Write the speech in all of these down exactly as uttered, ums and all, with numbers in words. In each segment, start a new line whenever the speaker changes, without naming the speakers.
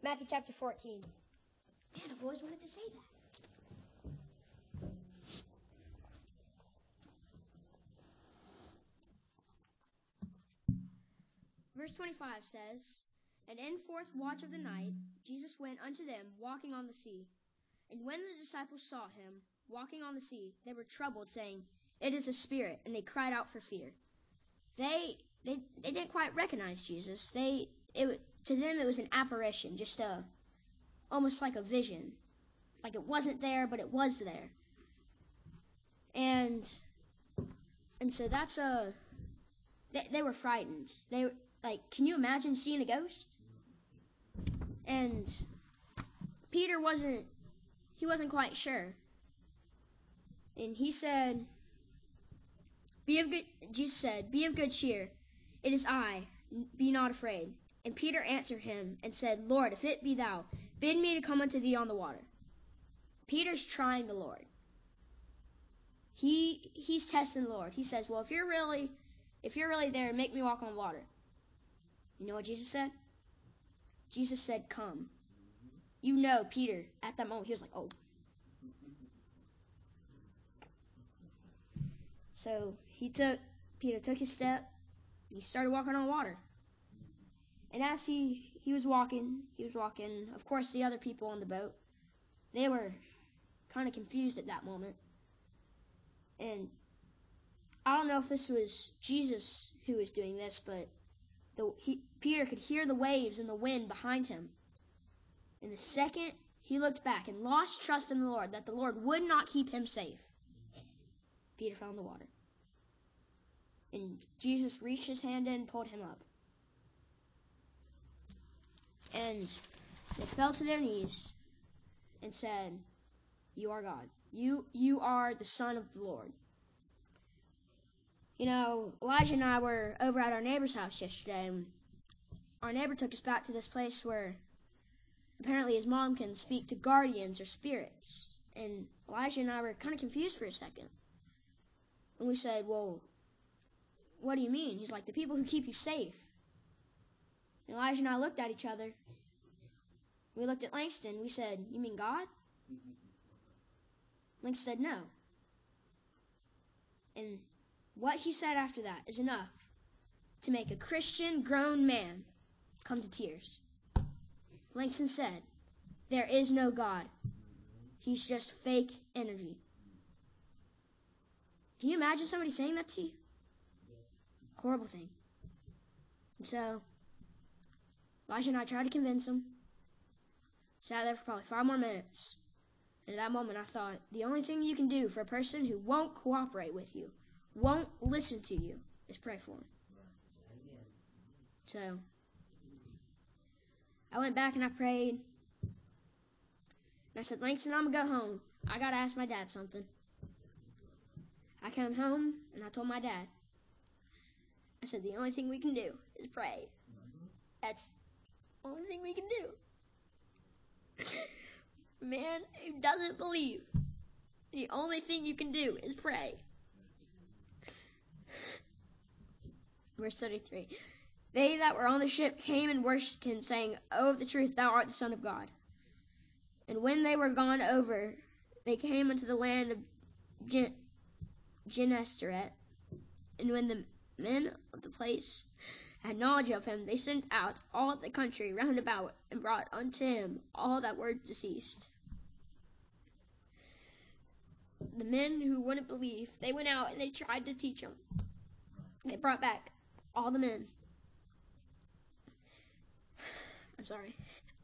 Matthew chapter fourteen. Man, I've always wanted to say that. Verse twenty-five says, And in fourth watch of the night, Jesus went unto them walking on the sea. And when the disciples saw him walking on the sea, they were troubled, saying, It is a spirit, and they cried out for fear. They they they didn't quite recognize Jesus. They it to them it was an apparition, just a almost like a vision, like it wasn't there, but it was there. And and so that's a they, they were frightened. They like, can you imagine seeing a ghost? And Peter wasn't he wasn't quite sure. And he said, Be of good Jesus said, Be of good cheer. It is I, be not afraid. And Peter answered him and said, Lord, if it be thou, bid me to come unto thee on the water. Peter's trying the Lord. He he's testing the Lord. He says, Well, if you're really if you're really there, make me walk on water. You know what Jesus said? Jesus said, Come. You know, Peter, at that moment, he was like, oh. So he took, Peter took his step, and he started walking on water. And as he, he was walking, he was walking, of course, the other people on the boat, they were kind of confused at that moment. And I don't know if this was Jesus who was doing this, but the, he, Peter could hear the waves and the wind behind him. And the second he looked back and lost trust in the Lord, that the Lord would not keep him safe, Peter fell in the water. And Jesus reached his hand in and pulled him up. And they fell to their knees and said, You are God. You, you are the Son of the Lord. You know, Elijah and I were over at our neighbor's house yesterday, and our neighbor took us back to this place where apparently his mom can speak to guardians or spirits. And Elijah and I were kind of confused for a second. And we said, well, what do you mean? He's like, the people who keep you safe. And Elijah and I looked at each other. We looked at Langston. We said, you mean God? Langston said, no. And what he said after that is enough to make a Christian grown man come to tears. Langston said, there is no God. He's just fake energy. Can you imagine somebody saying that to you? Horrible thing. And so, Elijah and I tried to convince him. Sat there for probably five more minutes. And at that moment I thought, the only thing you can do for a person who won't cooperate with you, won't listen to you, is pray for him. So, I went back and I prayed. And I said, Langston, I'm going to go home. I got to ask my dad something. I came home and I told my dad. I said, the only thing we can do is pray. That's the only thing we can do. Man who doesn't believe, the only thing you can do is pray. Verse thirty-three. They that were on the ship came and worshipped him, saying, Oh, of the truth, thou art the Son of God. And when they were gone over, they came unto the land of Gen- Gennesaret. And when the men of the place had knowledge of him, they sent out all the country round about, and brought unto him all that were deceased. The men who wouldn't believe, they went out and they tried to teach him. They brought back all the men. I'm sorry.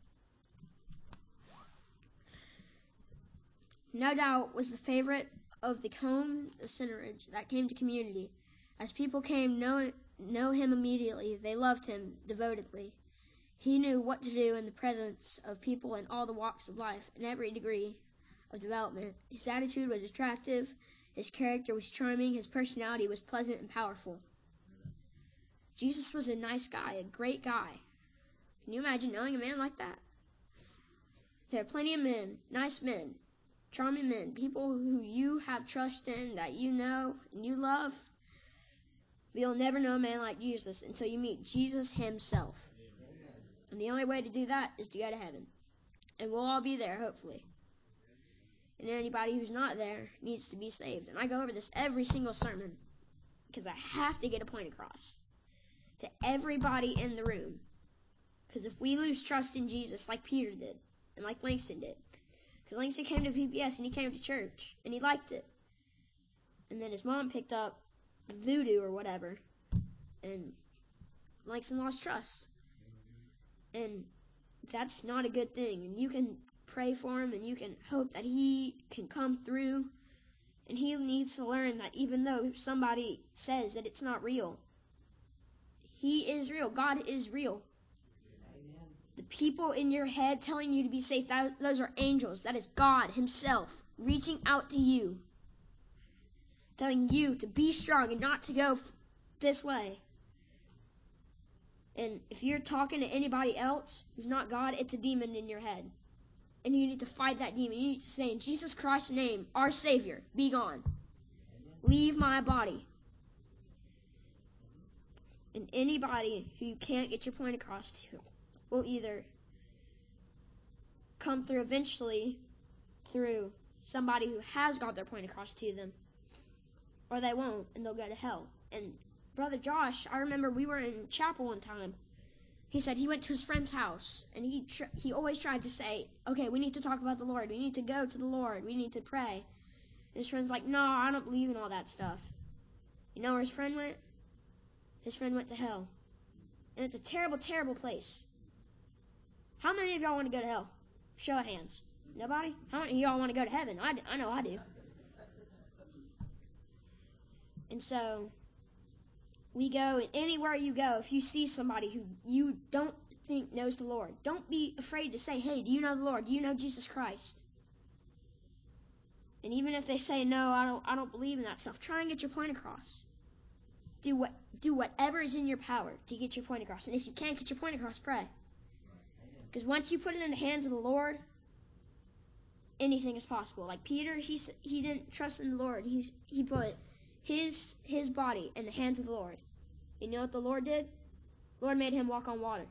No doubt was the favorite of the home vicinage that came to community. As people came know, know him immediately, they loved him devotedly. He knew what to do in the presence of people in all the walks of life, in every degree of development. His attitude was attractive, his character was charming, his personality was pleasant and powerful. Jesus was a nice guy, a great guy. Can you imagine knowing a man like that? There are plenty of men, nice men, charming men, people who you have trust in, that you know and you love. But you'll never know a man like Jesus until you meet Jesus himself. And the only way to do that is to go to heaven. And we'll all be there, hopefully. And anybody who's not there needs to be saved. And I go over this every single sermon because I have to get a point across to everybody in the room. Because if we lose trust in Jesus like Peter did and like Langston did, because Langston came to V B S and he came to church and he liked it. And then his mom picked up voodoo or whatever, and Langston lost trust. And that's not a good thing. And you can pray for him and you can hope that he can come through. And he needs to learn that even though somebody says that it's not real, he is real. God is real. Amen. The people in your head telling you to be safe, that, those are angels. That is God himself reaching out to you, telling you to be strong and not to go this way. And if you're talking to anybody else who's not God, it's a demon in your head. And you need to fight that demon. You need to say, in Jesus Christ's name, our Savior, be gone. Leave my body. And anybody who you can't get your point across to will either come through eventually through somebody who has got their point across to them, or they won't, and they'll go to hell. And Brother Josh, I remember we were in chapel one time. He said he went to his friend's house, and he tr- he always tried to say, okay, we need to talk about the Lord. We need to go to the Lord. We need to pray. And his friend's like, no, I don't believe in all that stuff. You know where his friend went? His friend went to hell. And it's a terrible, terrible place. How many of y'all want to go to hell? Show of hands. Nobody? How many of y'all want to go to heaven? I, I know I do. And so we go, and anywhere you go, if you see somebody who you don't think knows the Lord, don't be afraid to say, hey, do you know the Lord? Do you know Jesus Christ? And even if they say, no, I don't I don't believe in that stuff, try and get your point across. Do what do whatever is in your power to get your point across. And if you can't get your point across, pray. Because once you put it in the hands of the Lord, anything is possible. Like Peter, he he didn't trust in the Lord. He's he put his his body in the hands of the Lord. You know what the Lord did? The Lord made him walk on water.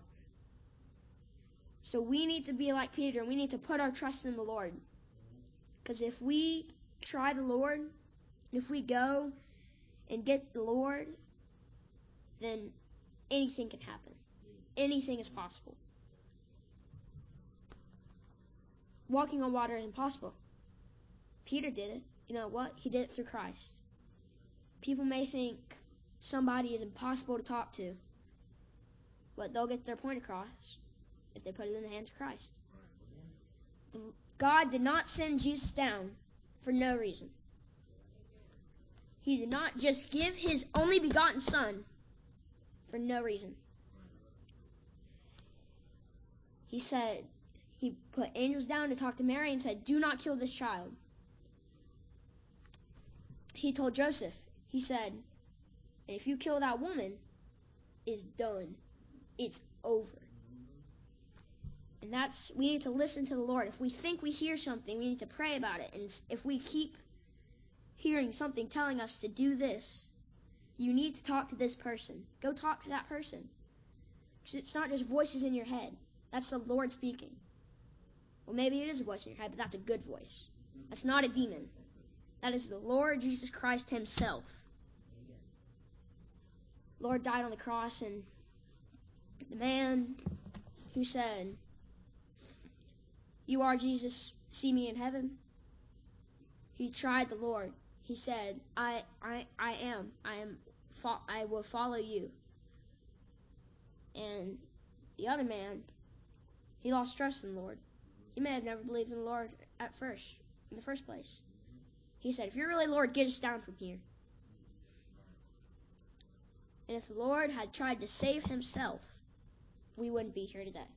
So we need to be like Peter, and we need to put our trust in the Lord. Because if we try the Lord, if we go and get the Lord, then anything can happen. Anything is possible. Walking on water is impossible. Peter did it. You know what? He did it through Christ. People may think somebody is impossible to talk to, but they'll get their point across if they put it in the hands of Christ. God did not send Jesus down for no reason. He did not just give his only begotten Son for no reason. He said, he put angels down to talk to Mary and said, do not kill this child. He told Joseph, he said, if you kill that woman, it's done. It's over. And that's, we need to listen to the Lord. If we think we hear something, we need to pray about it. And if we keep hearing something telling us to do this, you need to talk to this person. Go talk to that person. Because it's not just voices in your head. That's the Lord speaking. Well, maybe it is a voice in your head, but that's a good voice. That's not a demon. That is the Lord Jesus Christ himself. The Lord died on the cross, and the man who said, you are Jesus, see me in heaven. He tried the Lord. He said, I I I am. I am fo- I will follow you. And the other man, he lost trust in the Lord. He may have never believed in the Lord at first, in the first place. He said, if you're really Lord, get us down from here. And if the Lord had tried to save himself, we wouldn't be here today.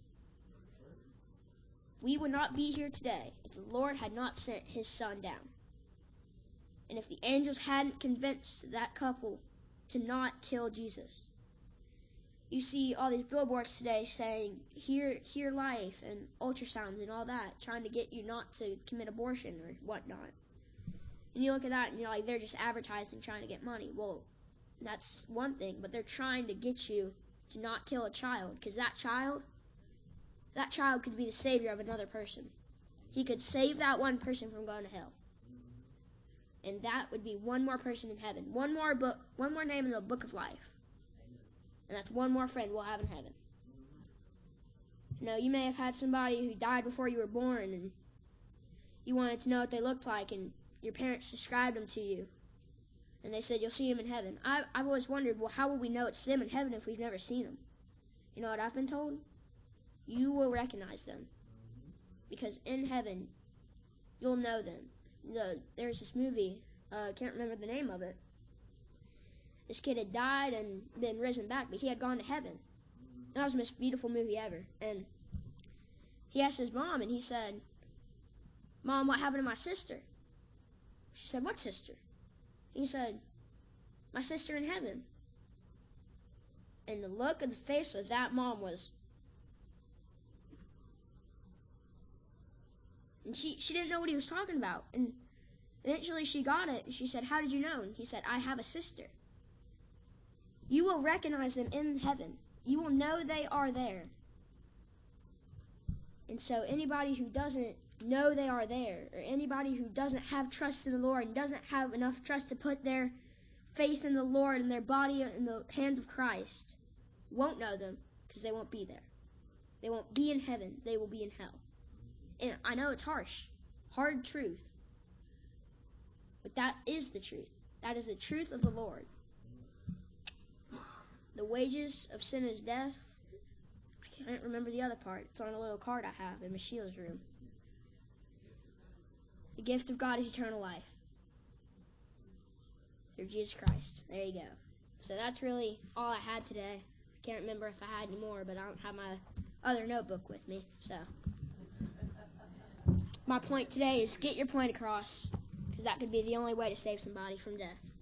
We would not be here today if the Lord had not sent his Son down. And if the angels hadn't convinced that couple to not kill Jesus. You see all these billboards today saying, hear, hear life, and ultrasounds and all that, trying to get you not to commit abortion or whatnot. And you look at that and you're like, they're just advertising, trying to get money. Well, that's one thing, but they're trying to get you to not kill a child, because that child that child could be the savior of another person. He could save that one person from going to hell. And that would be one more person in heaven. One more book, one more name in the book of life. And that's one more friend we'll have in heaven. You know, you may have had somebody who died before you were born, and you wanted to know what they looked like, and your parents described them to you. And they said, you'll see them in heaven. I, I've always wondered, well, how will we know it's them in heaven if we've never seen them? You know what I've been told? You will recognize them. Because in heaven, you'll know them. The, there's this movie, I uh, can't remember the name of it. This kid had died and been risen back, but he had gone to heaven. That was the most beautiful movie ever. And he asked his mom, and he said, Mom, what happened to my sister? She said, what sister? He said, my sister in heaven. And the look of the face of that mom was, and she, she didn't know what he was talking about. And eventually she got it. And she said, how did you know? And he said, I have a sister. You will recognize them in heaven. You will know they are there. And so anybody who doesn't know they are there, or anybody who doesn't have trust in the Lord and doesn't have enough trust to put their faith in the Lord and their body in the hands of Christ, won't know them because they won't be there. They won't be in heaven. They will be in hell. And I know it's harsh, hard truth, but that is the truth. That is the truth of the Lord. The wages of sin is death. I can't remember the other part. It's on a little card I have in Miss Sheila's room. The gift of God is eternal life through Jesus Christ. There you go. So that's really all I had today. I can't remember if I had any more, but I don't have my other notebook with me. So my point today is get your point across, because that could be the only way to save somebody from death.